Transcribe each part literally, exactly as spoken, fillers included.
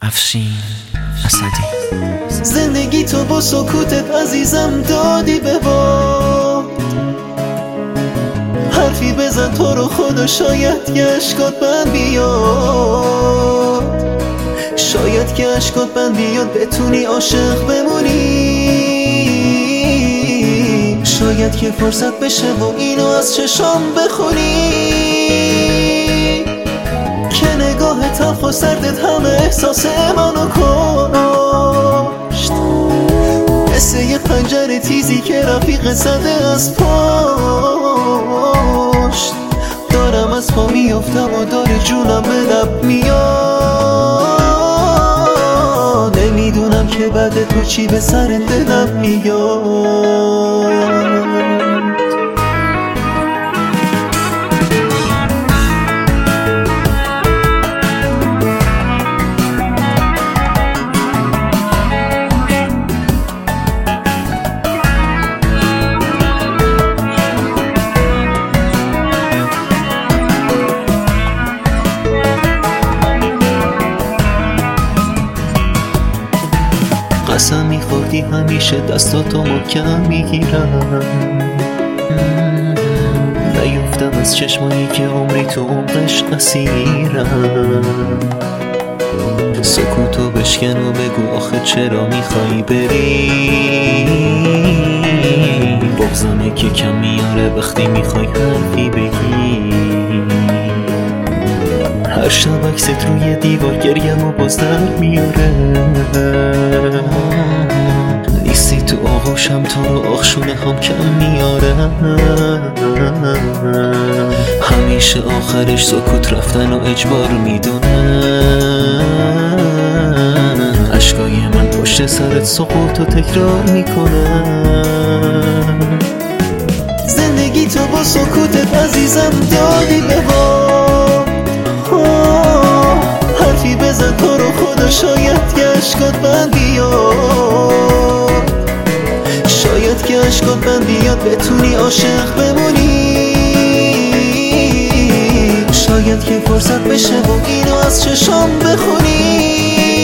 افشین اسدی. زندگی تو با سکوتت عزیزم دادی به باد، حرفی بزن تو رو خدا شاید که اشکات بند بیاد، شاید که اشکات بند بیاد بتونی عاشق بمونی، شاید که فرصت بشه و اینو از چشام بخونی که نگاه تلخ و سردت همه احساس منو کشت، مثل یه خنجر تیزی که رفیق زده از پشت. دارم از پا میافتم و داره جونم به لب میاد، نمیدونم که بعد تو چی به سر دلم میاد. قسم میخوردی همیشه دستاتو محکم میگیرم، نیفتم از چشمایی که عمری تو عمقش اسیرم. سکوتو بشکن و بگو آخه چرا میخوایی بری، بغضمه که کم میاره وقتی میخوای حرفی بگی. هر شب عکست روی دیوار گریم و باز در میاره، نیستی تو آغوشم تو رو آخشونه هم کم میاره. همیشه آخرش سکوت رفتن و اجبار میدونه، عشقای من پشت سرت سقوط و تکرار میکنه. زندگی تو با سکوتت عزیزم دادی به باد، حرفی بزن تو رو خدا شاید که اشکات بند بیاد، شاید که اشکات بند بیاد بتونی عاشق بمونی، شاید که فرصت بشه و اینو از چشام بخونی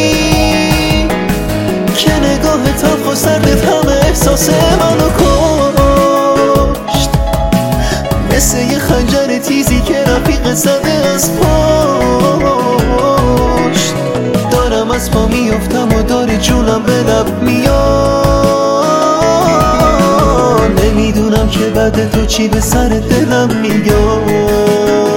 که نگاه تلخ و سردت همه احساس منو کشت، مثل یه خنجر تیزی که رفیق زده از پشت. دارم از پا میافتم و داره جونم به لب میاد، نمیدونم که بعد تو چی به سر دلم میاد.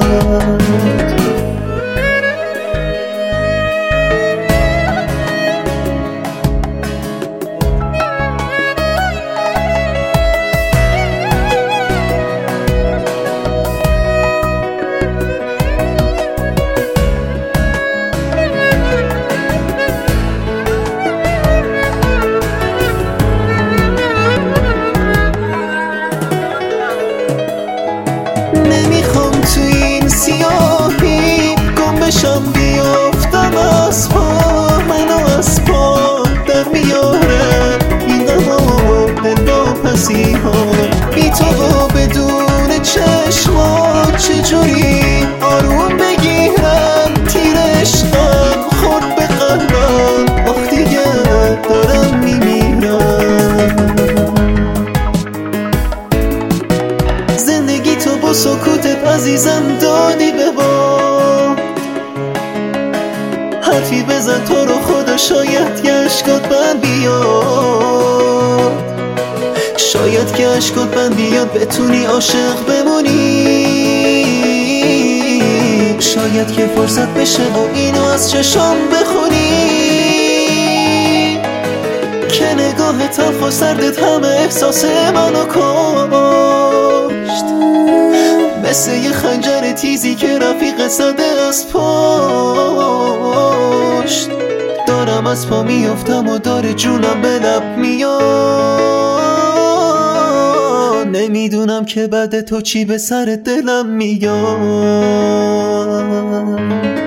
نمیخوام تو این سیاهی گم بشم بیافتم از پا، منو از پا در میاره این غم و دلواپسی ها، بی تو و بدون چشمات چجوری آروم بگیرم تیر عشقم خورد به قلبم وقتی که دارم میمیرم. زندگی تو با سکوتت عزیزم دادی به باد، حرفی بزن تو رو خدا شاید که اشکات بند بیاد، شاید که اشکات بند بیاد بتونی عاشق بمونی، شاید که فرصت بشه و اینو از چشام بخونی که نگاه تلخ و سردت همه احساس منو کشت، مثل یه خنجر تیزی که رفیق زده از پشت. دارم از پا میافتم و داره جونم به لب میاد، نمیدونم که بعد تو چی به سر دلم میاد.